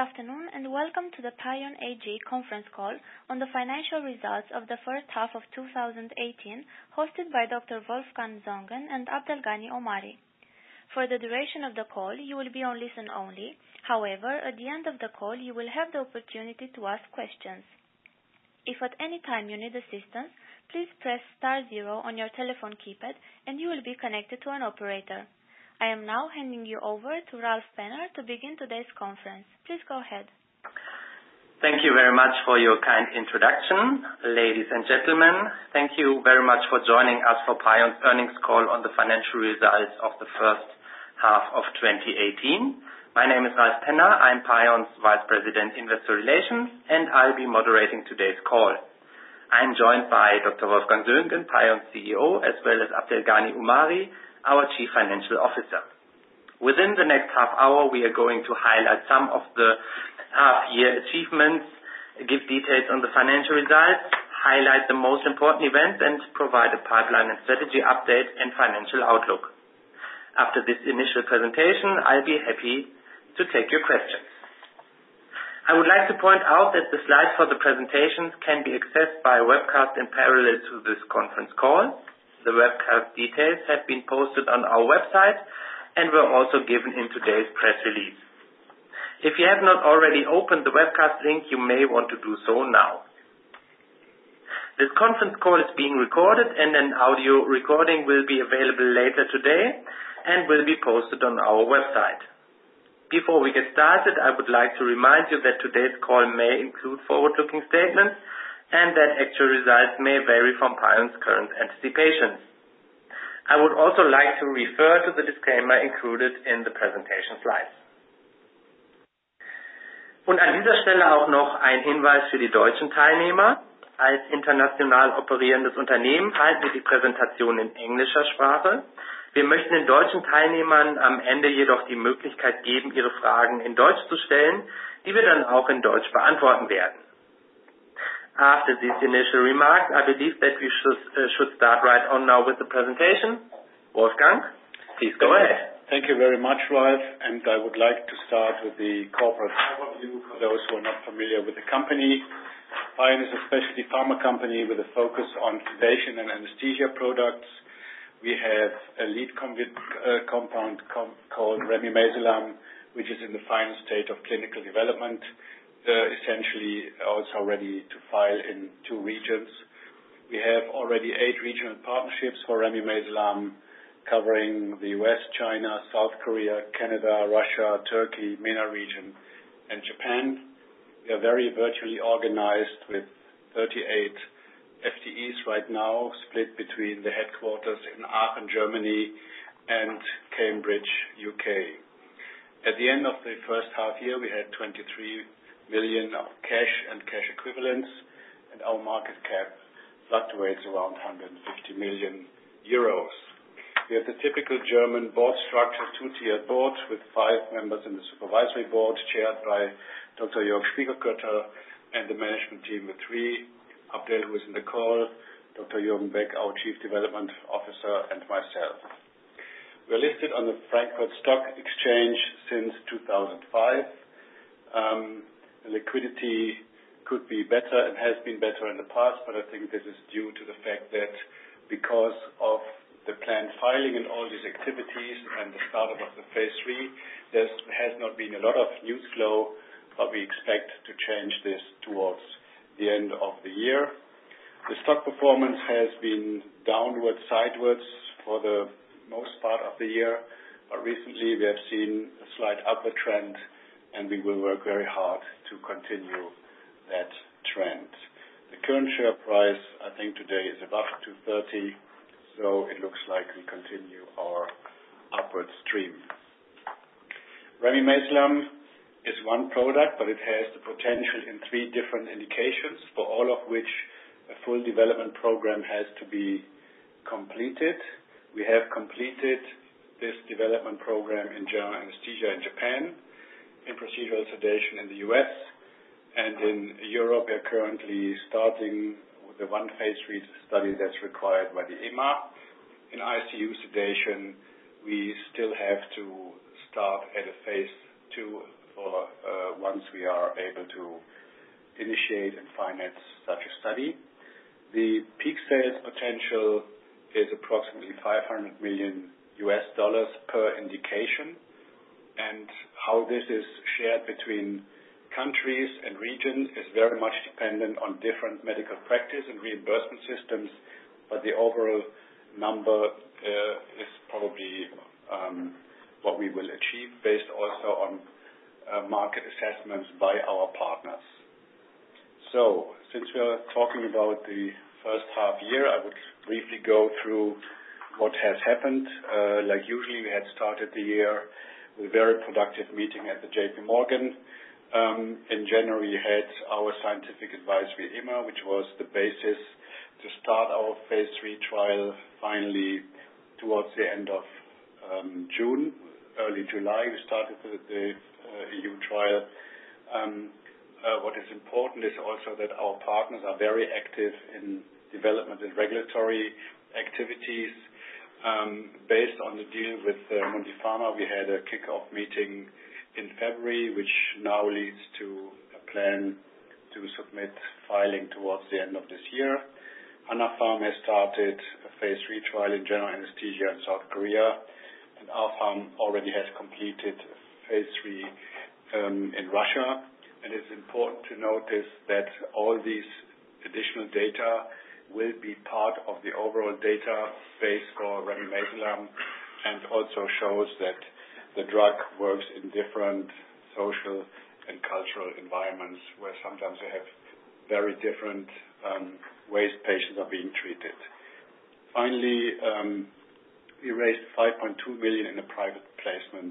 afternoon, and welcome to the PAION AG conference call on the financial results of the first half of 2018, hosted by Dr. Wolfgang Zongen and Abdelghany Omari. For the duration of the call, you will be on listen only. However, at the end of the call, you will have the opportunity to ask questions. If at any time you need assistance, please press *0 on your telephone keypad and you will be connected to an operator. I am now handing you over to Ralf Penner to begin today's conference. Please go ahead. Thank you very much for your kind introduction. Ladies and gentlemen, thank you very much for joining us for PAION's earnings call on the financial results of the first half of 2018. My name is Ralf Penner. I'm PAION's Vice President Investor Relations, and I'll be moderating today's call. I'm joined by Dr. Wolfgang Zongen, PAION's CEO, as well as Abdelghany Omari, our Chief Financial Officer. Within the next half hour, we are going to highlight some of the half-year achievements, give details on the financial results, highlight the most important events, and provide a pipeline and strategy update and financial outlook. After this initial presentation, I'll be happy to take your questions. I would like to point out that the slides for the presentations can be accessed by webcast in parallel to this conference call. The webcast details have been posted on our website and were also given in today's press release. If you have not already opened the webcast link, you may want to do so now. This conference call is being recorded and an audio recording will be available later today and will be posted on our website. Before we get started, I would like to remind you that today's call may include forward-looking statements and that actual results may vary from PAION's current anticipations. I would also like to refer to the disclaimer included in the presentation slides. Und an dieser Stelle auch noch ein Hinweis für die deutschen Teilnehmer. Als international operierendes Unternehmen halten wir die Präsentation in englischer Sprache. Wir möchten den deutschen Teilnehmern am Ende jedoch die Möglichkeit geben, ihre Fragen in Deutsch zu stellen, die wir dann auch in Deutsch beantworten werden. After these initial remarks, I believe that we should start right on now with the presentation. Wolfgang, please go ahead. Thank you very much, Ralf, and I would like to start with the corporate overview for those who are not familiar with the company. PAION is a specialty pharma company with a focus on sedation and anesthesia products. We have a lead compound called remimazolam, which is in the final state of clinical development, essentially also ready to file in 2 regions. We have already 8 regional partnerships for remimazolam, covering the US, China, South Korea, Canada, Russia, Turkey, MENA region, and Japan. We are very virtually organized with 38 FTEs right now, split between the headquarters in Aachen, Germany, and Cambridge, UK. At the end of the first half year, we had 23 million of cash and cash equivalents, and our market cap fluctuates around 150 million euros. We have the typical German board structure, 2-tiered board with 5 members in the supervisory board, chaired by Dr. Jörg Spiegelkötter, and the management team with 3, Abdel, who is in the call, Dr. Jürgen Beck, our Chief Development Officer, and myself. We are listed on the Frankfurt Stock Exchange since 2005. The liquidity could be better and has been better in the past, but I think this is due to the fact that because of the planned filing and all these activities and the startup of the phase 3, there has not been a lot of news flow, but we expect to change this towards the end of the year. The stock performance has been downward, sideways for the most part of the year, but recently we have seen a slight upward trend, and we will work very hard to continue that trend. The current share price, I think today, is above 230, so it looks like we continue our upward stream. Remimazolam is one product, but it has the potential in 3 different indications, for all of which a full development program has to be completed. We have completed this development program in general anesthesia in Japan, in procedural sedation in the US, and in Europe we are currently starting with the 1 phase 3 study that's required by the EMA. In ICU sedation, we still have to start at a phase 2 for once we are able to initiate and finance such a study. The peak sales potential is approximately $500 million per indication, and how this is shared between countries and regions is very much dependent on different medical practice and reimbursement systems, but the overall number is probably what we will achieve based also on market assessments by our partners. So, since we are talking about the first half year, I would briefly go through what has happened. Like usually, we had started the year with a very productive meeting at the JP Morgan. In January, we had our scientific advisory EMA, which was the basis to start our phase 3 trial finally towards the end of June, early July. We started the EU trial. What is important is also that our partners are very active in development and regulatory activities. Based on the deal with Mundipharma, we had a kick-off meeting in February, which now leads to a plan to submit filing towards the end of this year. Anapharm has started a phase 3 trial in general anesthesia in South Korea, and Alpharm already has completed phase 3 in Russia. And it's important to notice that all these additional data will be part of the overall database for remimazolam, and also shows that the drug works in different social and cultural environments where sometimes you have very different ways patients are being treated. Finally, we raised 5.2 million in a private placement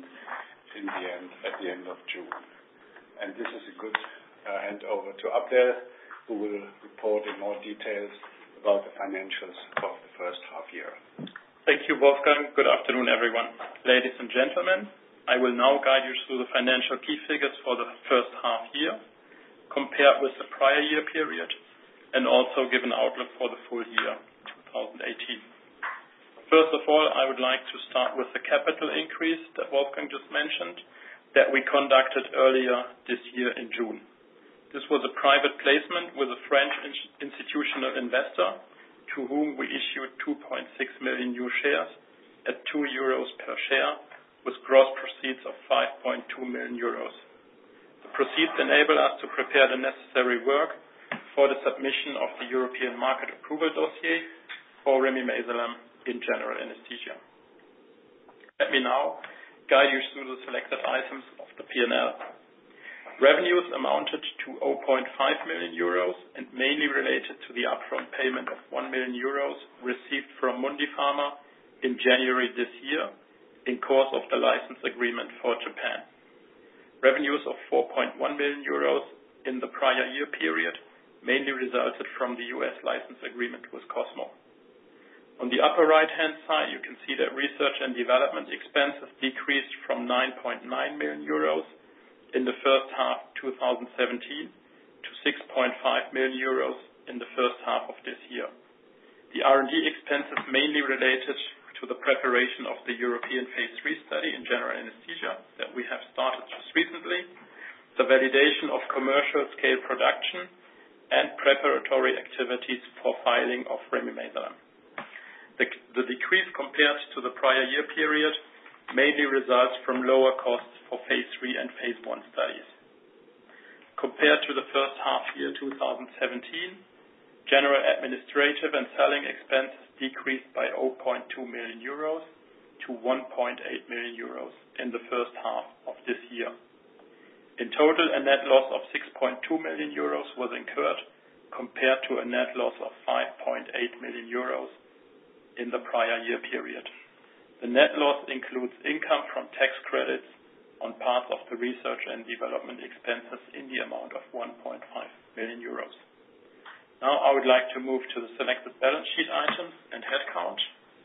at the end of June. And this is a good hand over to Abdel, who will report in more details about the financials of the first half year. Thank you, Wolfgang. Good afternoon, everyone. Ladies and gentlemen, I will now guide you through the financial key figures for the first half year, compared with the prior year period, and also give an outlook for the full year 2018. First of all, I would like to start with the capital increase that Wolfgang just mentioned, that we conducted earlier this year in June. This was a private placement with a French institutional investor, to whom we issued 2.6 million new shares at €2 per share, with gross proceeds of 5.2 million euros. The proceeds enable us to prepare the necessary work for the submission of the European market approval dossier for remimazolam in general anesthesia. Let me now guide you through the selected items of the P&L. Revenues amounted to 0.5 million euros and mainly related to the upfront payment of 1 million euros received from Mundipharma in January this year in course of the license agreement for Japan. Revenues of 4.1 million euros in the prior year period mainly resulted from the US license agreement with Cosmo. On the upper right-hand side, you can see that research and development expenses decreased from 9.9 million euros in the first half 2017 to 6.5 million euros in the first half of this year. The R&D expenses mainly related to the preparation of the European phase 3 study in general anesthesia that we have started just recently, the validation of commercial scale production, and preparatory activities for filing of remimazolam. The decrease compared to the prior year period mainly results from lower costs for phase 3 and phase 1 studies. Compared to the first half year 2017, general administrative and selling expenses decreased by 0.2 million euros to 1.8 million euros in the first half of this year. In total, a net loss of 6.2 million euros was incurred, compared to a net loss of 5.8 million euros in the prior year period. The net loss includes income from tax credits on parts of the research and development expenses in the amount of 1.5 million euros. Now I would like to move to the selected balance sheet items and headcount.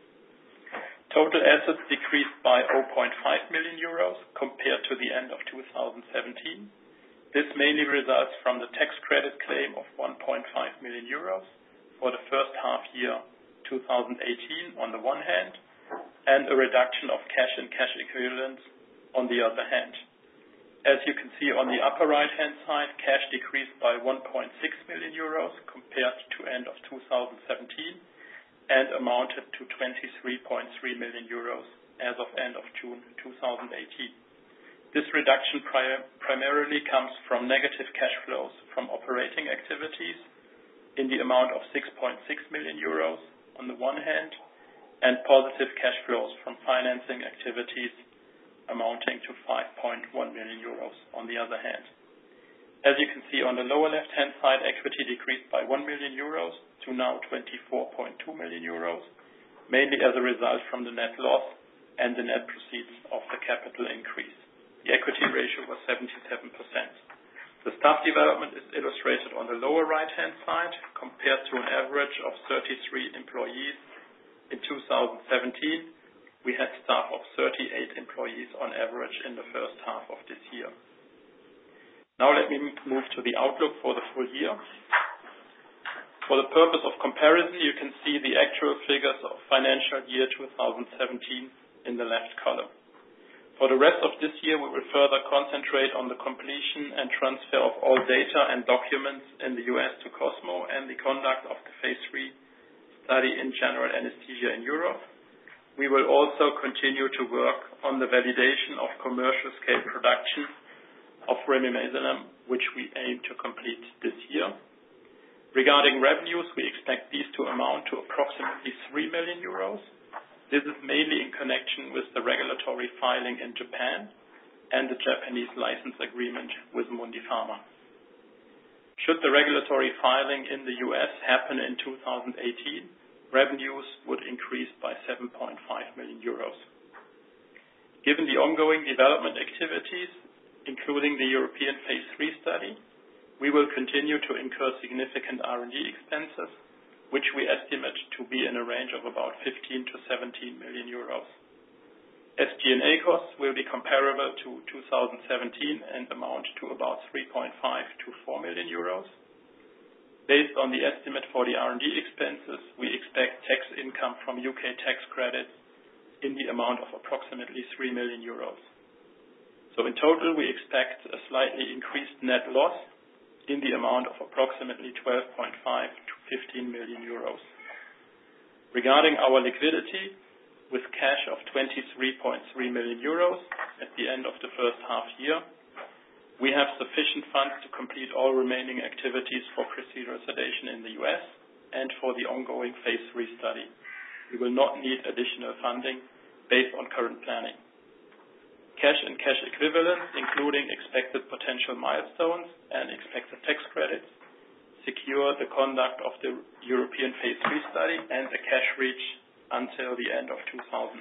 Total assets decreased by 0.5 million euros compared to the end of 2017. This mainly results from the tax credit claim of 1.5 million euros for the first half year 2018 on the one hand, and a reduction of cash and cash equivalents on the other hand. As you can see on the upper right-hand side, cash decreased by 1.6 million euros compared to end of 2017 and amounted to 23.3 million euros as of end of June 2018. This reduction primarily comes from negative cash flows from operating activities in the amount of 6.6 million euros on the one hand, and positive cash flows from financing activities amounting to 5.1 million euros on the other hand. As you can see on the lower left-hand side, equity decreased by 1 million euros to now 24.2 million euros, mainly as a result from the net loss and the net proceeds of the capital increase. The equity ratio was 77%. The staff development is illustrated on the lower right-hand side. Compared to an average of 33 employees in 2017, we had staff of 38 employees on average in the first half of this year. Now let me move to the outlook for the full year. For the purpose of comparison, you can see the actual figures of financial year 2017 in the left column. For the rest of this year, we will further concentrate on the completion and transfer of all data and documents in the US to Cosmo and the conduct of the phase 3 study in general anesthesia in Europe. We will also continue to work on the validation of commercial scale production of remimazolam, which we aim to complete this year. Regarding revenues, we expect these to amount to approximately 3 million euros. This is mainly in connection with the regulatory filing in Japan and the Japanese license agreement with Mundipharma. Should the regulatory filing in the US happen in 2018, revenues would increase by 7.5 million euros. Given the ongoing development activities, including the European phase 3 study, we will continue to incur significant R&D expenses, which we estimate to be in a range of about 15 to 17 million euros. SG&A costs will be comparable to 2017 and amount to about 3.5 to 4 million euros. Based on the estimate for the R&D expenses, we expect tax income from UK tax credits in the amount of approximately 3 million euros. So in total, we expect a slightly increased net loss in the amount of approximately 12.5 to 15 million euros. Regarding our liquidity, with cash of 23.3 million euros at the end of the first half year, we have sufficient funds to complete all remaining activities for procedural sedation in the US and for the ongoing phase 3 study. We will not need additional funding based on current planning. Cash and cash equivalents, including expected potential milestones and expected tax credits, secure the conduct of the European phase 3 study and the cash reach until the end of 2019.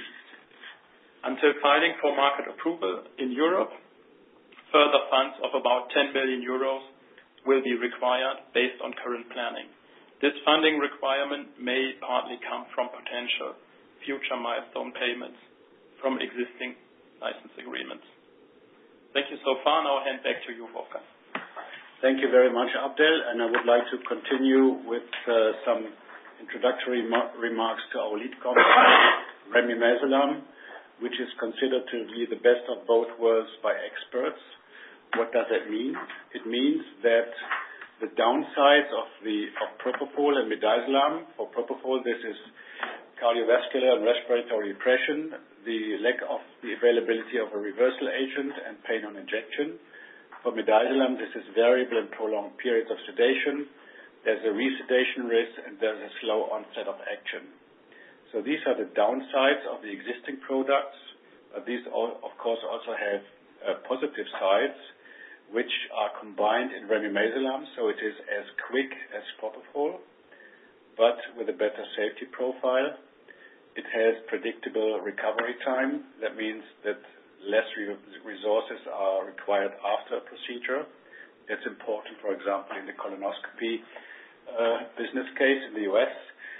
Until filing for market approval in Europe, further funds of about 10 million euros will be required based on current planning. This funding requirement may partly come from potential future milestone payments from existing license agreements. Thank you so far. Now I'll hand back to you, Wolfgang. Thank you very much, Abdel, and I would like to continue with some introductory remarks to our lead compound, remimazolam, which is considered to be the best of both worlds by experts. What does that mean? It means that the downsides of propofol and midazolam, for propofol this is cardiovascular and respiratory depression, the lack of the availability of a reversal agent and pain on injection. For midazolam this is variable and prolonged periods of sedation, there's a resedation risk and there's a slow onset of action. So these are the downsides of the existing products, but these all, of course also have positive sides, which are combined in remimazolam, so it is as quick as propofol, but with a better safety profile. It has predictable recovery time. That means that less resources are required after a procedure. That's important, for example, in the colonoscopy business case in the US.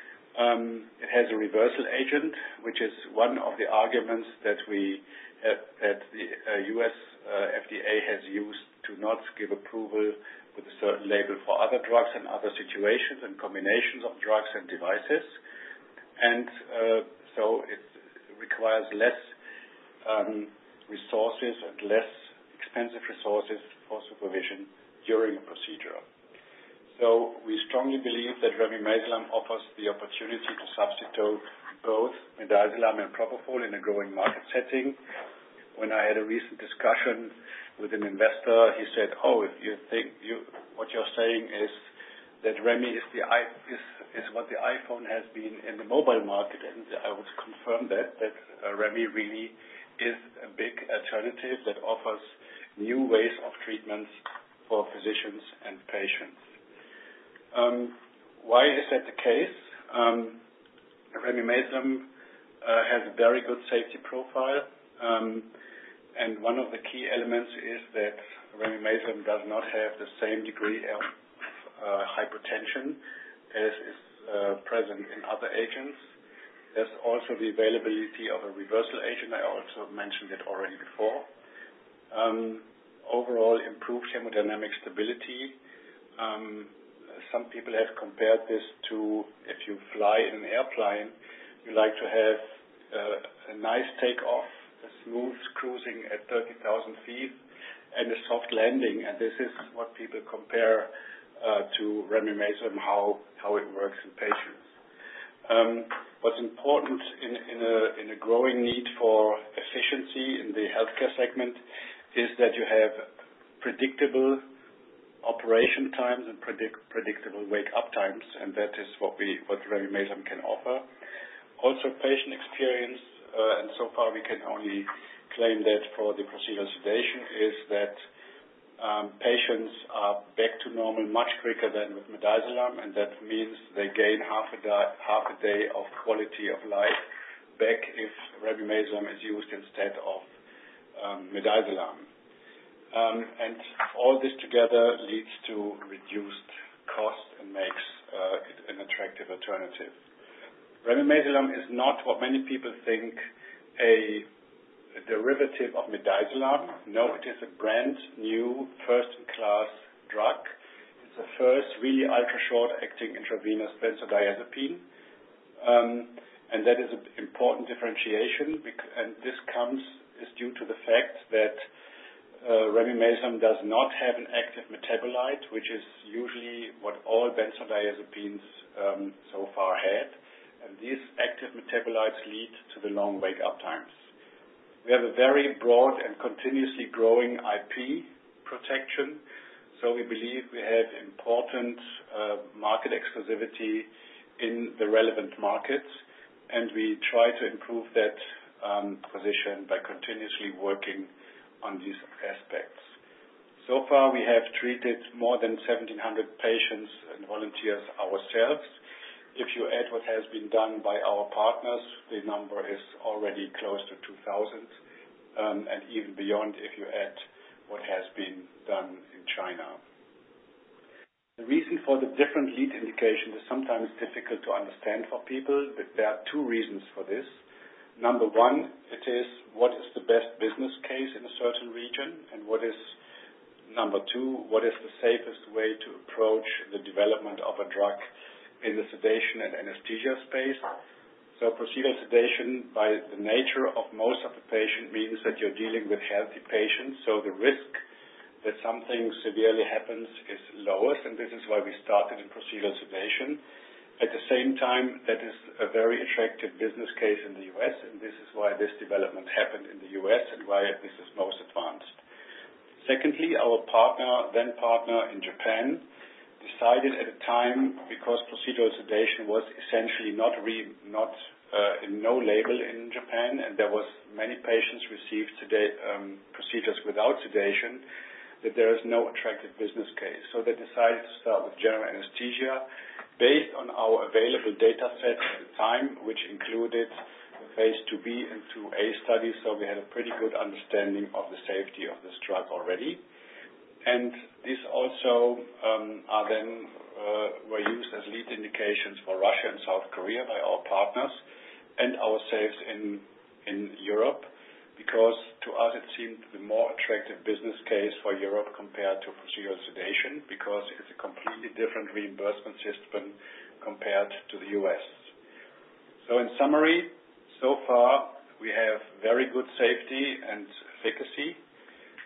It has a reversal agent, which is one of the arguments that the US FDA has used to not give approval with a certain label for other drugs and other situations and combinations of drugs and devices. And so it requires less resources and less expensive resources for supervision during a procedure. So we strongly believe that remimazolam offers the opportunity to substitute both midazolam and propofol in a growing market setting. When I had a recent discussion with an investor, he said, if you think what you're saying is that Remi is what the iPhone has been in the mobile market, and I would confirm that Remi really is a big alternative that offers new ways of treatments for physicians and patients. Why is that the case? Remimazolam has a very good safety profile, and one of the key elements is that remimazolam does not have the same degree of hypertension as is present in other agents. There's also the availability of a reversal agent. I also mentioned it already before. Overall, improved hemodynamic stability. Some people have compared this to if you fly in an airplane, you like to have a nice takeoff, a smooth cruising at 30,000 feet, and a soft landing. And this is what people compare to remimazolam, how it works in patients. What's important in a growing need for efficiency in the healthcare segment is that you have predictable operation times and predictable wake-up times, and that is what remimazolam can offer. Also, patient experience, and so far we can only claim that for the procedural sedation, is that patients are back to normal much quicker than with midazolam, and that means they gain half a day of quality of life back if remimazolam is used instead of midazolam. And all this together leads to reduced cost and makes it an attractive alternative. Remimazolam is not what many people think a derivative of midazolam. No, it is a brand new first-in-class drug. It's the first really ultra-short-acting intravenous benzodiazepine. And that is an important differentiation, and this is due to the fact that remimazolam does not have an active metabolite, which is usually what all benzodiazepines so far had. And these active metabolites lead to the long wake-up times. We have a very broad and continuously growing IP protection, so we believe we have important market exclusivity in the relevant markets, and we try to improve that position by continuously working on these aspects. So far, we have treated more than 1,700 patients and volunteers ourselves. If you add what has been done by our partners, the number is already close to 2,000, and even beyond if you add what has been done in China. The reason for the different lead indications is sometimes difficult to understand for people, but there are two reasons for this. Number one, it is what is the best business case in a certain region, and number two, what is the safest way to approach the development of a drug in the sedation and anesthesia space. So procedural sedation, by the nature of most of the patient, means that you're dealing with healthy patients, so the risk that something severely happens is lowest, and this is why we started in procedural sedation. At the same time, that is a very attractive business case in the US, and this is why this development happened in the US and why this is most advanced. Secondly, our then partner in Japan, decided at a time, because procedural sedation was essentially in no label in Japan, and there was many patients received procedures without sedation, that there is no attractive business case. So they decided to start with general anesthesia based on our available data set at the time, which included the phase 2B and 2A studies, so we had a pretty good understanding of the safety of this drug already. And these also were used as lead indications for Russia and South Korea by our partners and ourselves in Europe, because to us it seemed the more attractive business case for Europe compared to procedural sedation, because it's a completely different reimbursement system compared to the US. So in summary, so far we have very good safety and efficacy.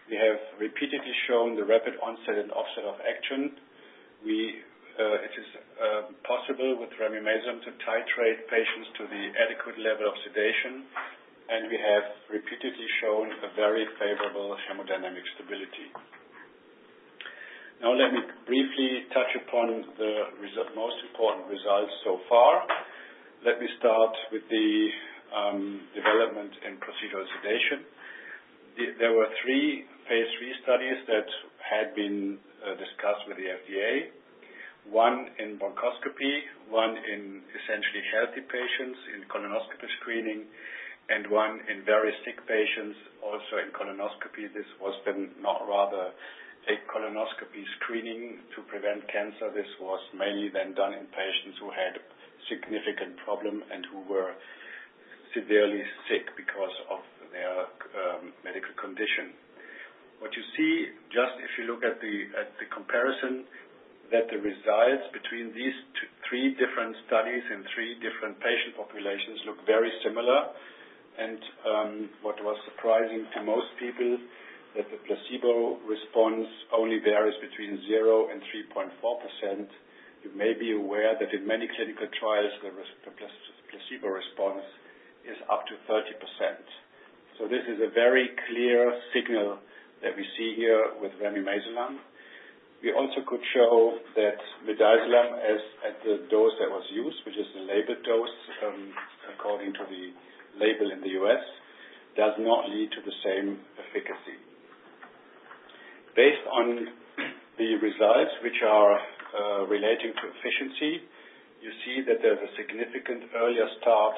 We have repeatedly shown the rapid onset and offset of action. It is possible with remimazolam to titrate patients to the adequate level of sedation, and we have repeatedly shown a very favorable hemodynamic stability. Now let me briefly touch upon the most important results so far. Let me start with the development in procedural sedation. There were 3 phase 3 studies that had been discussed with the FDA. One in bronchoscopy, one in essentially healthy patients in colonoscopy screening, and one in very sick patients also in colonoscopy. This was then not rather a colonoscopy screening to prevent cancer. This was mainly then done in patients who had significant problem and who were severely sick because of their medical condition. What you see, just if you look at the comparison, that the results between these 3 different studies in 3 different patient populations look very similar. And what was surprising to most people, that the placebo response only varies between 0 and 3.4%. You may be aware that in many clinical trials, the placebo response is up to 30%. So this is a very clear signal that we see here with remimazolam. We also could show that midazolam, as at the dose that was used, which is the labeled dose according to the label in the US, does not lead to the same efficacy. Based on the results which are relating to efficiency, you see that there's a significant earlier start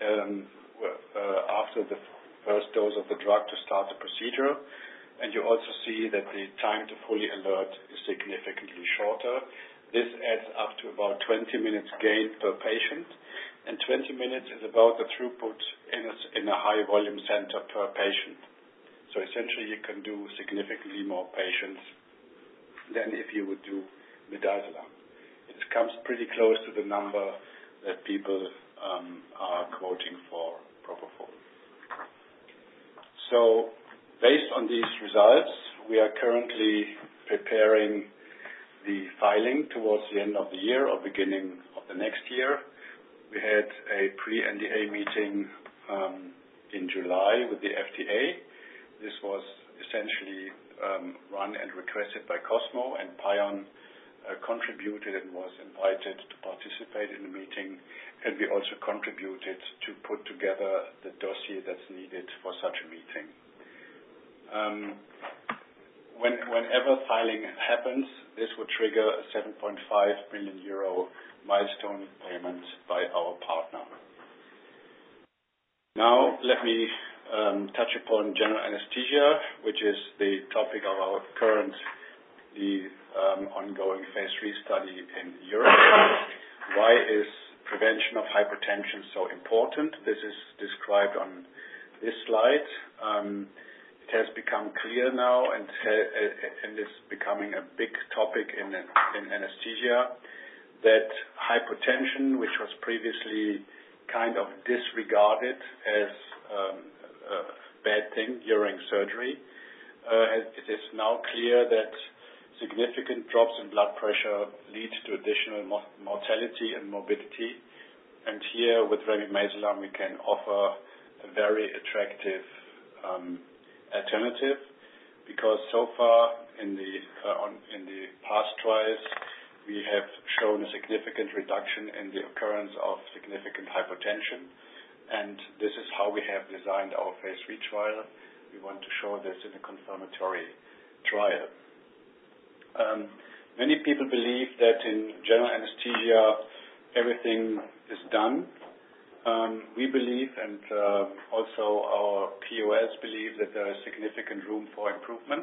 after the first dose of the drug to start the procedure. And you also see that the time to fully alert is significantly shorter. This adds up to about 20 minutes gain per patient, and 20 minutes is about the throughput in a high volume center per patient. So essentially you can do significantly more patients than if you would do midazolam. It comes pretty close to the number that people are quoting for propofol. So based on these results, we are currently preparing the filing towards the end of the year or beginning of the next year. We had a pre-NDA meeting in July with the FDA. This was essentially run and requested by Cosmo, and PAION contributed and was invited to participate in the meeting, and we also contributed to put together the dossier that's needed for such a meeting. Whenever filing happens, this would trigger a 7.5 million euro milestone payment by our partner. Now, let me touch upon general anesthesia, which is the topic of our currently ongoing phase 3 study in Europe. Why is prevention of hypertension so important? This is described on this slide. It has become clear now and is becoming a big topic in anesthesia that hypertension, which was previously kind of disregarded as a bad thing during surgery, it is now clear that significant drops in blood pressure lead to additional mortality and morbidity. And here with remimazolam we can offer a very attractive alternative, because so far in the past trials we have shown a significant reduction in the occurrence of significant hypertension, and this is how we have designed our phase 3 trial. We want to show this in a confirmatory trial. Many people believe that in general anesthesia everything is done. We believe, and also our KOLs believe, that there is significant room for improvement.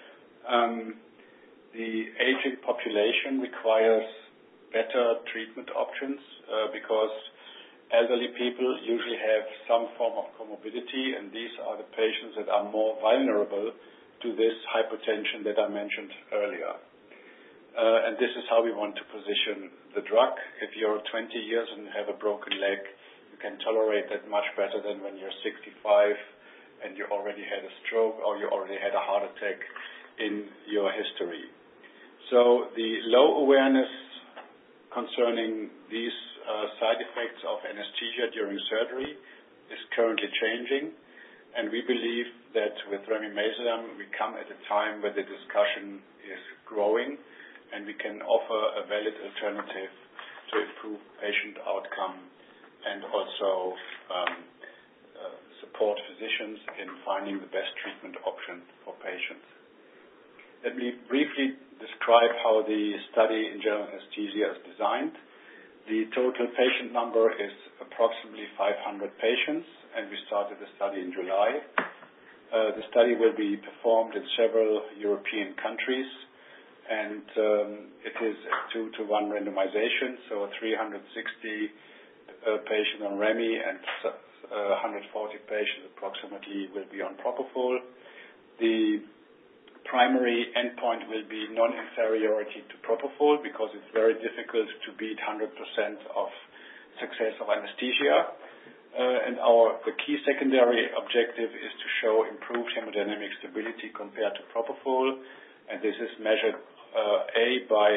The aging population requires better treatment options because elderly people usually have some form of comorbidity, and these are the patients that are more vulnerable to this hypertension that I mentioned earlier. And this is how we want to position the drug. If you're 20 years and have a broken leg, you can tolerate that much better than when you're 65 and you already had a stroke or you already had a heart attack in your history. So the low awareness concerning these side effects of anesthesia during surgery is currently changing, and we believe that with remimazolam we come at a time where the discussion is growing and we can offer a valid alternative to improve patient outcome and also support physicians in finding the best treatment option for patients. Let me briefly describe how the study in general anesthesia is designed. The total patient number is approximately 500 patients, and we started the study in July. The study will be performed in several European countries, and it is a 2-to-1 randomization, so 360 patients on Remi and 140 patients approximately will be on propofol. The primary endpoint will be non-inferiority to propofol because it's very difficult to beat 100% of success of anesthesia. And the key secondary objective is to show improved hemodynamic stability compared to propofol, and this is measured by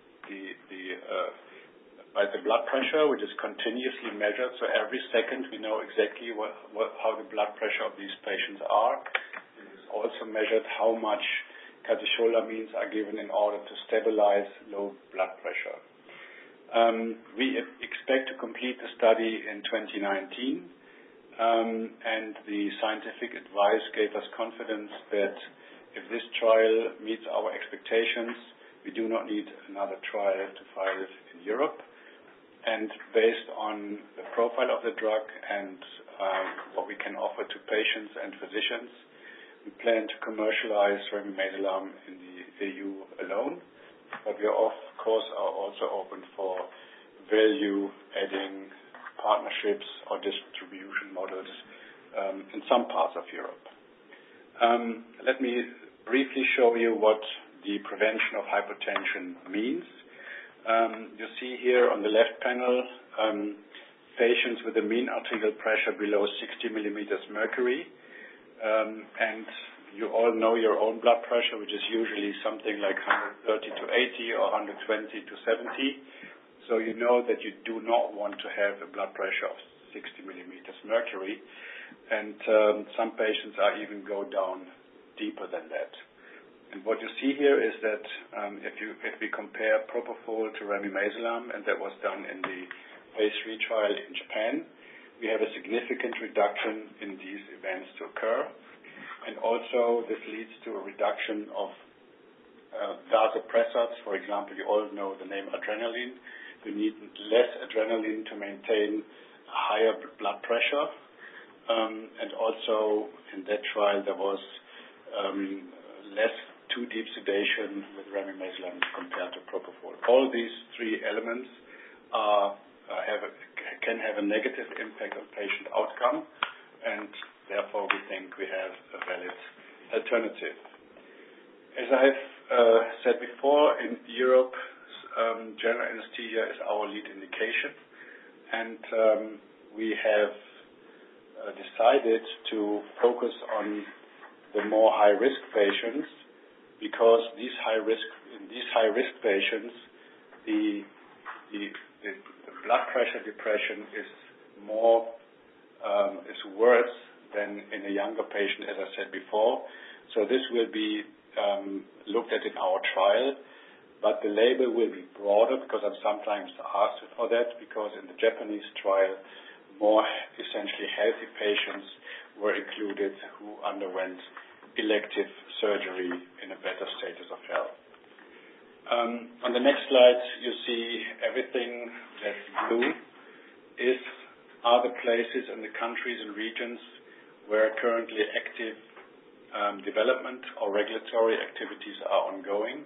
the blood pressure, which is continuously measured. So every second we know exactly how the blood pressure of these patients are. It is also measured how much catecholamines are given in order to stabilize low blood pressure. We expect to complete the study in 2019, and the scientific advice gave us confidence that if this trial meets our expectations, we do not need another trial to file it in Europe. And based on the profile of the drug and what we can offer to patients and physicians, we plan to commercialize remimazolam in the EU alone. But we of course are also open for value-adding partnerships or distribution models in some parts of Europe. Let me briefly show you what the prevention of hypertension means. You see here on the left panel patients with a mean arterial pressure below 60 millimeters mercury. And you all know your own blood pressure, which is usually something like 130 to 80 or 120 to 70. So you know that you do not want to have a blood pressure of 60 millimeters mercury. And some patients are even go down deeper than that. And what you see here is that if we compare propofol to remimazolam, and that was done in the phase 3 trial in Japan, we have a significant reduction in these events to occur. And also this leads to a reduction of vasopressors. For example, you all know the name adrenaline. You need less adrenaline to maintain a higher blood pressure. And also in that trial there was less too deep sedation with remimazolam compared to propofol. All these three elements can have a negative impact on patient outcome, and therefore we think we have a valid alternative. As I've said before, in Europe, general anesthesia is our lead indication, and we have decided to focus on the more high-risk patients, because in these high-risk patients, the blood pressure depression is worse than in a younger patient, as I said before. So this will be looked at in our trial, but the label will be broader, because I'm sometimes asked for that, because in the Japanese trial, more essentially healthy patients were included who underwent elective surgery in a better status of health. On the next slide, you see everything that's blue are the places and the countries and regions where currently active development or regulatory activities are ongoing.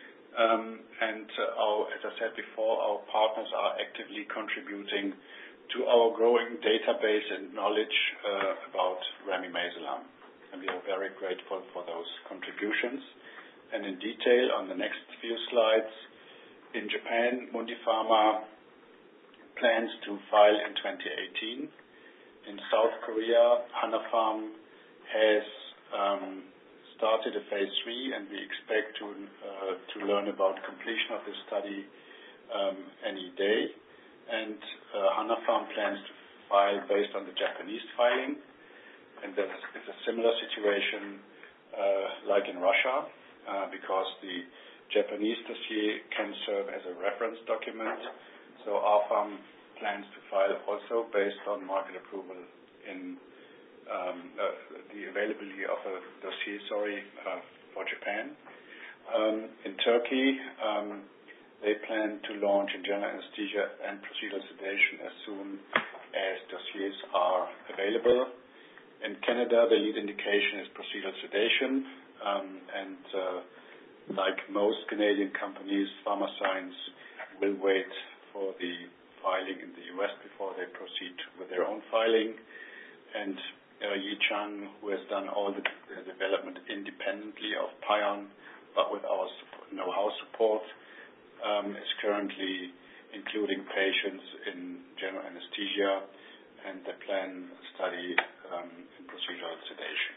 As I said before, our partners are actively contributing to our growing database and knowledge about remimazolam. And we are very grateful for those contributions. And in detail, on the next few slides, in Japan, Mundipharma plans to file in 2018. In South Korea, Hanapharm has started a phase 3, and we expect to learn about completion of the study any day. And Hana-Pharm plans to file based on the Japanese filing, and that is a similar situation like in Russia, because the Japanese dossier can serve as a reference document. So R-Pharm plans to file also based on market approval in the availability of a dossier, for Japan. In Turkey, they plan to launch in general anesthesia and procedural sedation as soon as dossiers are available. In Canada, the lead indication is procedural sedation, and like most Canadian companies, Pharmascience will wait for the filing in the US before they proceed with their own filing. And Yi Chang, who has done all the development independently of PAION, but with our know-how support, is currently including patients in general anesthesia, and they plan a study in procedural sedation.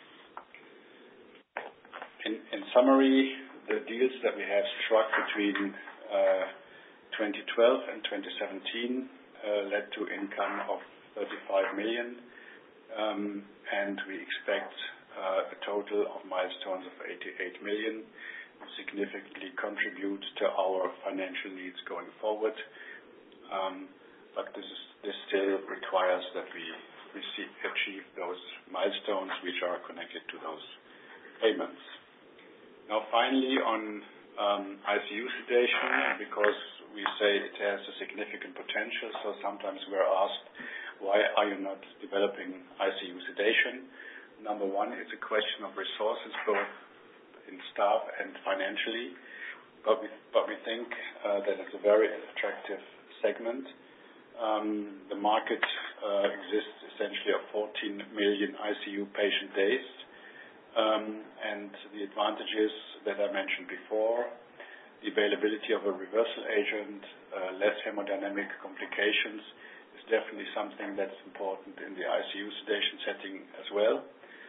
In summary, the deals that we have struck between 2012 and 2017 led to income of 35 million, and we expect a total of milestones of 88 million, significantly contribute to our financial needs going forward. But this still requires that we achieve those milestones which are connected to those payments. Now, finally, on ICU sedation, because we say it has a significant potential, so sometimes we're asked, why are you not developing ICU sedation? Number one, it's a question of resources, both in staff and financially, but we think that it's a very attractive segment. The market exists essentially of 14 million ICU patient days, and the advantages that I mentioned before, the availability of a reversal agent, less hemodynamic complications, is definitely something that's important in the ICU sedation setting as well.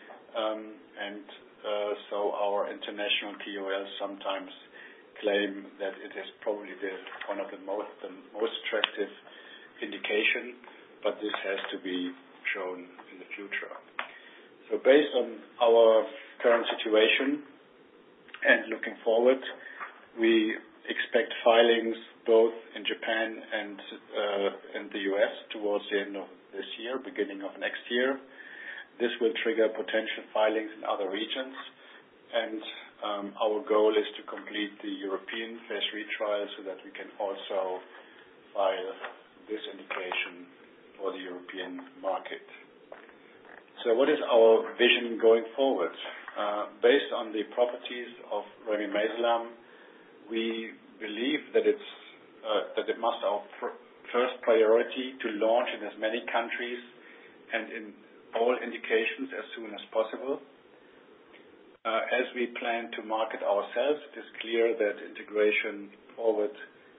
So our international KOLs sometimes claim that it is probably one of the most attractive indication, but this has to be shown in the future. So based on our current situation and looking forward, we expect filings both in Japan and in the US towards the end of this year, beginning of next year. This will trigger potential filings in other regions, and our goal is to complete the European phase 3 trial so that we can also file this indication for the European market. So what is our vision going forward? Based on the properties of remimazolam, we believe that it must our first priority to launch in as many countries and in all indications as soon as possible. As we plan to market ourselves, it is clear that integration forward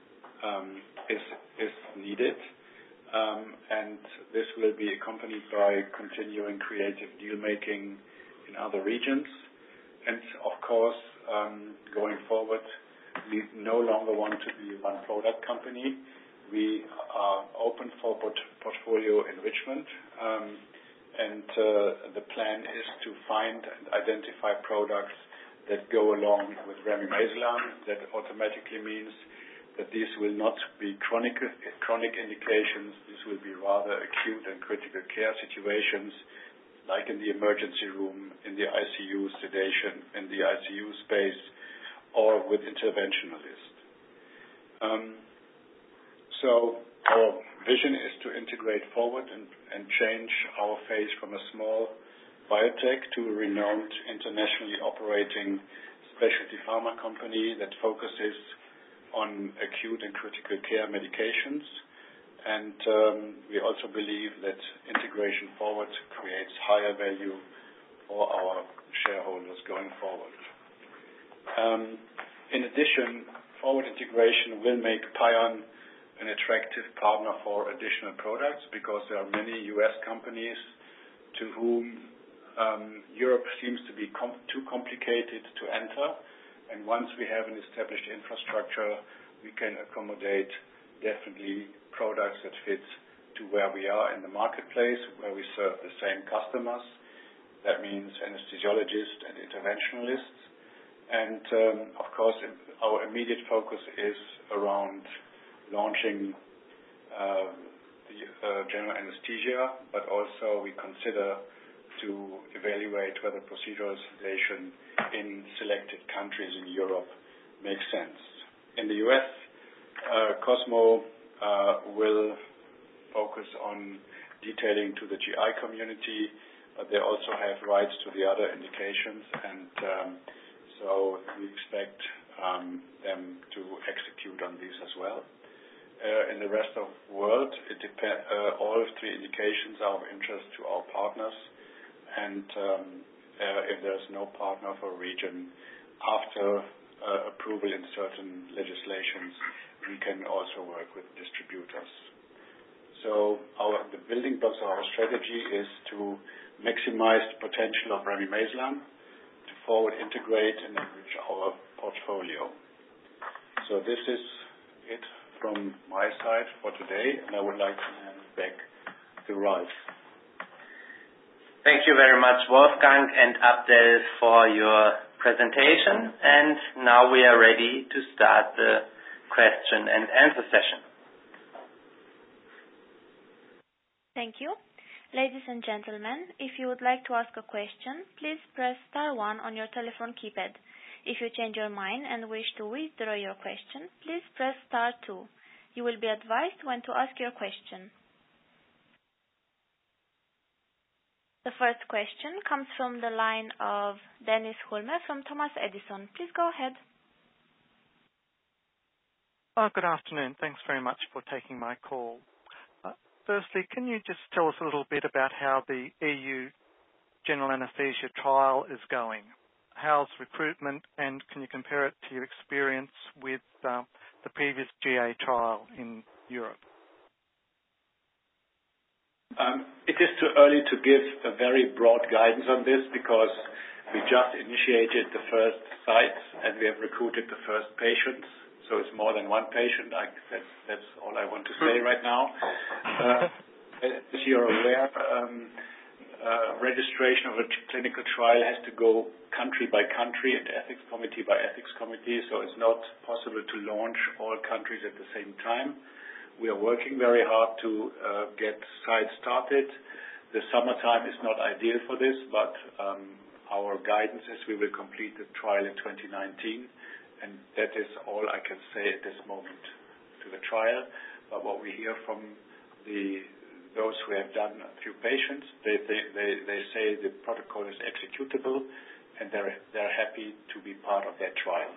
is needed, and this will be accompanied by continuing creative deal making in other regions. And of course, going forward, we no longer want to be a one product company. We are open for portfolio enrichment, and the plan is to find and identify products that go along with remimazolam. That automatically means that these will not be chronic indications. This will be rather acute and critical care situations, like in the emergency room, in the ICU sedation, in the ICU space, or with interventionalists. So our vision is to integrate forward and change our phase from a small biotech to a renowned internationally operating specialty pharma company that focuses on acute and critical care medications. And we also believe that integration forward creates higher value for our shareholders going forward. In addition, forward integration will make PAION an attractive partner for additional products, because there are many US companies to whom Europe seems to be too complicated to enter, and once we have an established infrastructure, we can accommodate definitely products that fit to where we are in the marketplace, where we serve the same customers. That means anesthesiologists and interventionalists. And of course, our immediate focus is around launching the general anesthesia, but also we consider to evaluate whether procedural sedation in selected countries in Europe makes sense. In the US, Cosmo will focus on detailing to the GI community, but they also have rights to the other indications, and so we expect them to execute on these as well. In the rest of the world, all three indications are of interest to our partners, and if there's no partner for a region, after approval in certain legislations, we can also work with distributors. So the building blocks of our strategy is to maximize the potential of remimazolam, to forward integrate and enrich our portfolio. So this is it from my side for today, and I would like to hand back to Ralf. Thank you very much, Wolfgang and Abdel, for your presentation. And now we are ready to start the question and answer session. Thank you. Ladies and gentlemen, if you would like to ask a question, please press star 1 on your telephone keypad. If you change your mind and wish to withdraw your question, please press star 2. You will be advised when to ask your question. The first question comes from the line of Dennis Hulme from Thomas Edison. Please go ahead. Good afternoon. Thanks very much for taking my call. Firstly, can you just tell us a little bit about how the EU general anesthesia trial is going? How's recruitment, and can you compare it to your experience with the previous GA trial in Europe? It is too early to give a very broad guidance on this because we just initiated the first sites and we have recruited the first patients. So it's more than one patient. That's all I want to say right now. As you're aware, registration of a clinical trial has to go country by country and ethics committee by ethics committee. So it's not possible to launch all countries at the same time. We are working very hard to get sites started. The summertime is not ideal for this, but our guidance is we will complete the trial in 2019. And that is all I can say at this moment to the trial. But what we hear from those who have done a few patients, they say the protocol is executable, and they're happy to be part of that trial.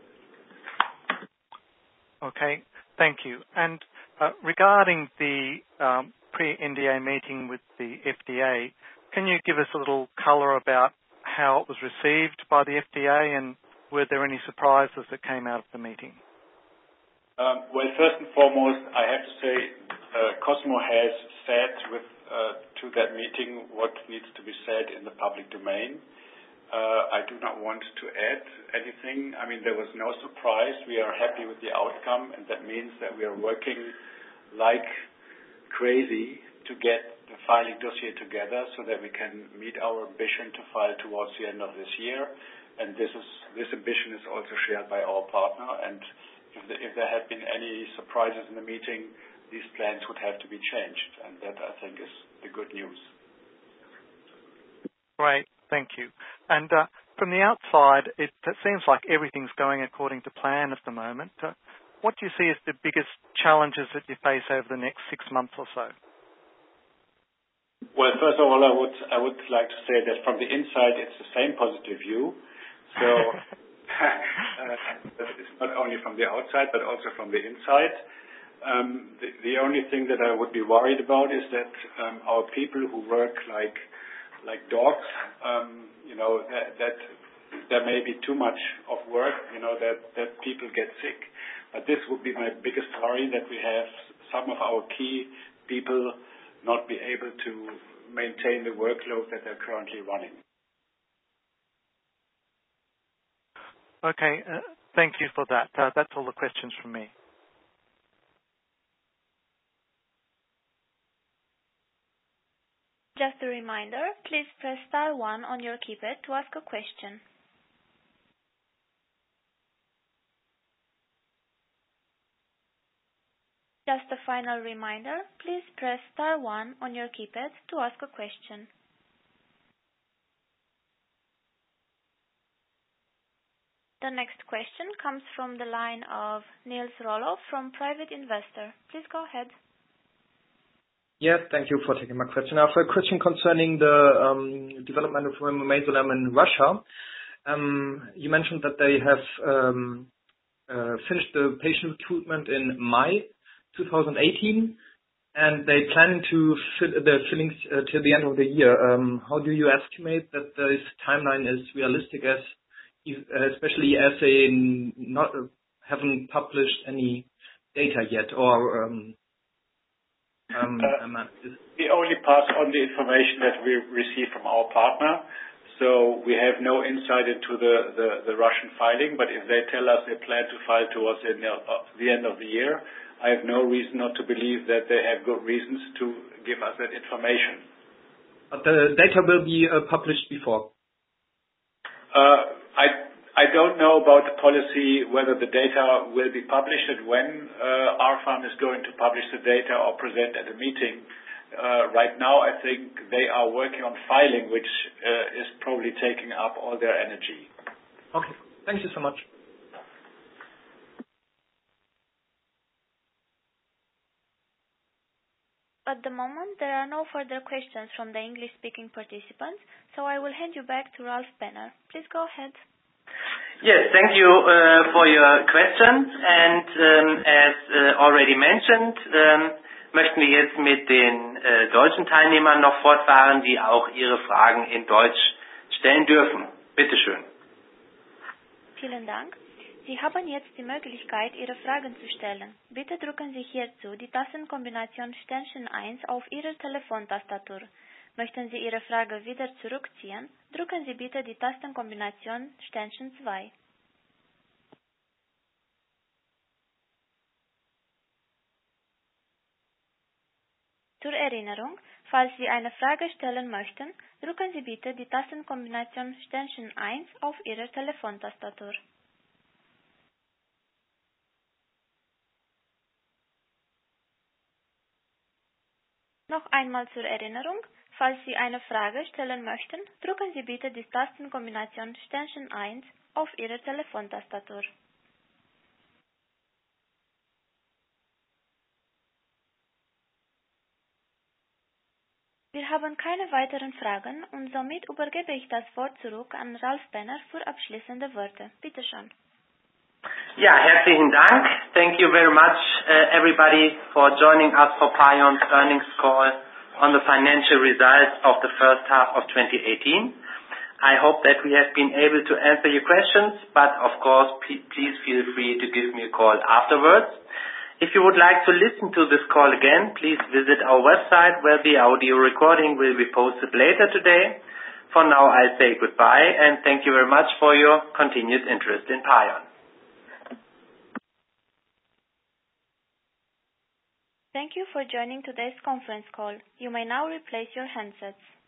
Okay, thank you. And regarding the pre-NDA meeting with the FDA, can you give us a little color about how it was received by the FDA, and were there any surprises that came out of the meeting? Well, first and foremost, I have to say Cosmo has said to that meeting what needs to be said in the public domain. I do not want to add anything. I mean, there was no surprise. We are happy with the outcome, and that means that we are working like crazy to get the filing dossier together so that we can meet our ambition to file towards the end of this year. And this ambition is also shared by our partner. And if there had been any surprises in the meeting, these plans would have to be changed. And that, I think, is the good news. Great. Thank you. And from the outside, it seems like everything's going according to plan at the moment. What do you see as the biggest challenges that you face over the next 6 months or so? Well, first of all, I would like to say that from the inside, it's the same positive view. So it's not only from the outside, but also from the inside. The only thing that I would be worried about is that our people who work like dogs, that there may be too much of work, that people get sick. But this would be my biggest worry, that we have some of our key people not be able to maintain the workload that they're currently running. Okay, thank you for that. That's all the questions from me. Just a reminder, please press star 1 on your keypad to ask a question. Just a final reminder, please press star 1 on your keypad to ask a question. The next question comes from the line of Niels Roloff from Private Investor. Please go ahead. Yes, thank you for taking my question. I have a question concerning the development of Remimazolam in Russia. You mentioned that they have finished the patient recruitment in May 2018, and they plan to fill the fillings till the end of the year. How do you estimate that this timeline is realistic, especially as they haven't published any data yet, or we only pass on the information that we receive from our partner, so we have no insight into the Russian filing. But if they tell us they plan to file towards the end of the year, I have no reason not to believe that they have good reasons to give us that information. But the data will be published before. I don't know about the policy, whether the data will be published and when R-Pharm is going to publish the data or present at a meeting. Right now, I think they are working on filing, which is probably taking up all their energy. Okay, thank you so much. At the moment, there are no further questions from the English-speaking participants, so I will hand you back to Ralf Benner. Please go ahead. Yes, thank you for your questions. And as already mentioned, möchten wir jetzt mit den deutschen Teilnehmern noch fortfahren, die auch ihre Fragen in Deutsch stellen dürfen. Bitte schön. Vielen Dank. Sie haben jetzt die Möglichkeit, Ihre Fragen zu stellen. Bitte drücken Sie hierzu die Tastenkombination Sternchen 1 auf Ihrer Telefontastatur. Möchten Sie Ihre Frage wieder zurückziehen, drücken Sie bitte die Tastenkombination Sternchen 2. Zur Erinnerung, falls Sie eine Frage stellen möchten, drücken Sie bitte die Tastenkombination Sternchen 1 auf Ihrer Telefontastatur. Noch einmal zur Erinnerung, falls Sie eine Frage stellen möchten, drücken Sie bitte die Tastenkombination Sternchen 1 auf Ihrer Telefontastatur. Wir haben keine weiteren Fragen und somit übergebe ich das Wort zurück an Ralf Benner für abschließende Worte. Bitte schön. Ja, herzlichen Dank. Thank you very much, everybody, for joining us for PAION's earnings call on the financial results of the first half of 2018. I hope that we have been able to answer your questions, but of course, please feel free to give me a call afterwards. If you would like to listen to this call again, please visit our website where the audio recording will be posted later today. For now, I'll say goodbye and thank you very much for your continued interest in PAION. Thank you for joining today's conference call. You may now replace your handsets.